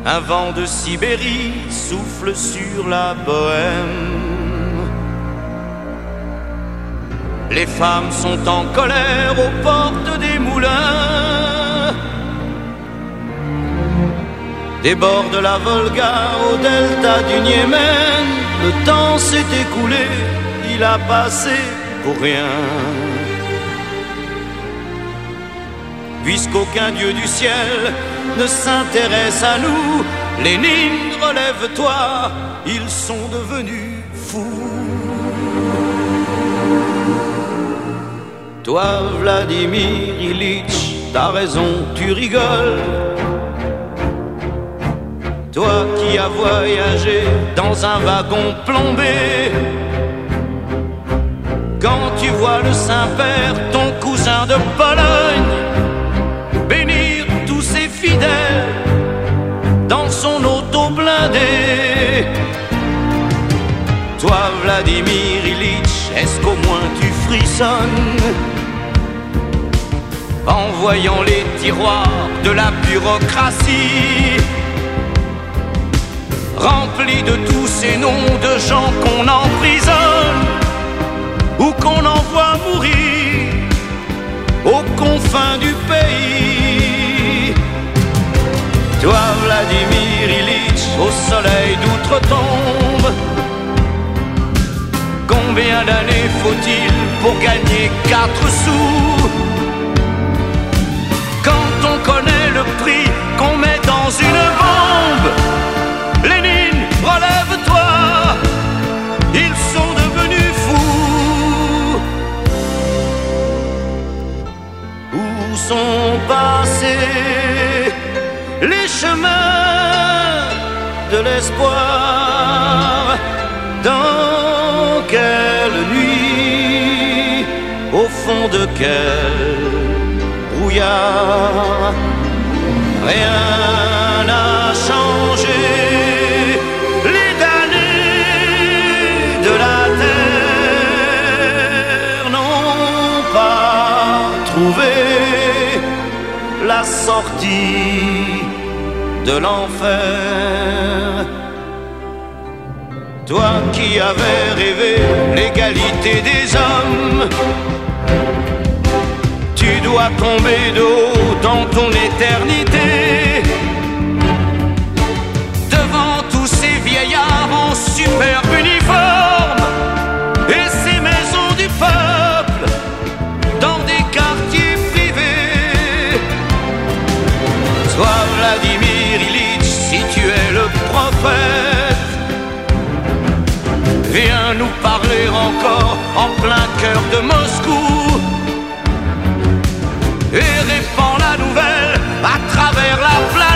Un vent de Sibérie souffle sur la Bohème. Les femmes sont en colère aux portes des moulins. Des bords de la Volga au delta du Niémen, le temps s'est écoulé, il a passé pour rien. Puisqu'aucun dieu du ciel ne s'intéresse à nous, Lénine, relève-toi, ils sont devenus fous. Toi, Vladimir Ilitch, t'as raison, tu rigoles. Toi qui as voyagé dans un wagon plombé, quand tu vois le Saint-Père, ton cousin de Pologne, bénir tous ses fidèles dans son auto blindé. Toi, Vladimir Ilitch, est-ce qu'au moins tu frissonnes en voyant les tiroirs de la bureaucratie remplis de tous ces noms de gens qu'on emprisonne ou qu'on envoie mourir aux confins du pays? Toi, Vladimir Ilitch, au soleil d'outre-tombe, combien d'années faut-il pour gagner 4 sous? Quand on connaît le prix qu'on met dans une bombe, Lénine, relève-toi, ils sont devenus fous. Où sont passés les chemins de l'espoir? Dans quelle nuit, au fond de quel brouillard? Rien n'a changé, les damnés de la terre n'ont pas trouvé la sortie de l'enfer. Toi qui avais rêvé l'égalité des hommes, tu dois tomber de haut dans ton éternité, devant tous ces vieillards en superbe uniforme et ces maisons du peuple dans des quartiers privés. Toi, Vladimir Ilitch, si tu es le prophète, viens nous parler encore en plein cœur de Moscou et répands la nouvelle à travers la planète.